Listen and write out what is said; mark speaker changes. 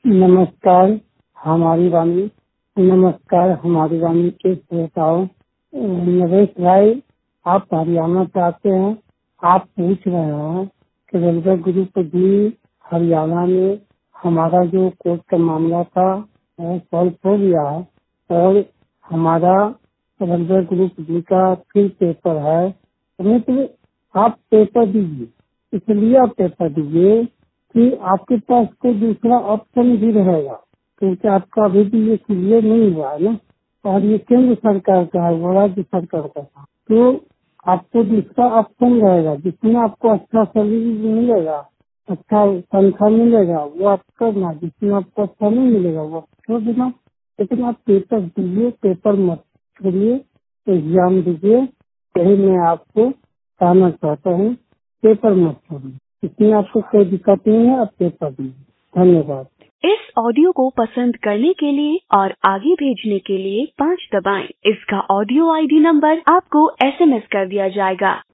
Speaker 1: नमस्कार हमारी वाणी नमस्कार हमारी वाणी के श्रोताओं। नरेश भाई, आप हरियाणा से आते हैं। आप पूछ रहे हैं कि रेलवे ग्रुप जी हरियाणा में हमारा जो कोर्ट का मामला था वो सॉल्व हो गया है और हमारा रेलवे ग्रुप जी का फिर पेपर है। तो आप पेपर दीजिए, इसलिए आप पेपर दीजिए कि आपके पास कोई दूसरा ऑप्शन भी रहेगा, क्योंकि आपका अभी भी ये क्लियर नहीं हुआ है ना, और ये केंद्र सरकार का है, वो राज्य सरकार का था। तो आपको दूसरा ऑप्शन रहेगा जिसमें आपको अच्छा सैलरी मिलेगा, अच्छा तनख्वाह मिलेगा, वो आप करना। जिसमें आपको अच्छा नहीं मिलेगा वो छोड़ देना। लेकिन आप पेपर दीजिए, पेपर मत छोड़िए, एग्जाम दीजिए। यही मैं आपको कहना चाहता हूँ, पेपर मत छोड़िए। इसमें आपको कोई दिक्कत नहीं है, आप पेपर दीजिए। धन्यवाद।
Speaker 2: इस ऑडियो को पसंद करने के लिए और आगे भेजने के लिए 5 दबाएं। इसका ऑडियो ID नंबर आपको SMS कर दिया जाएगा।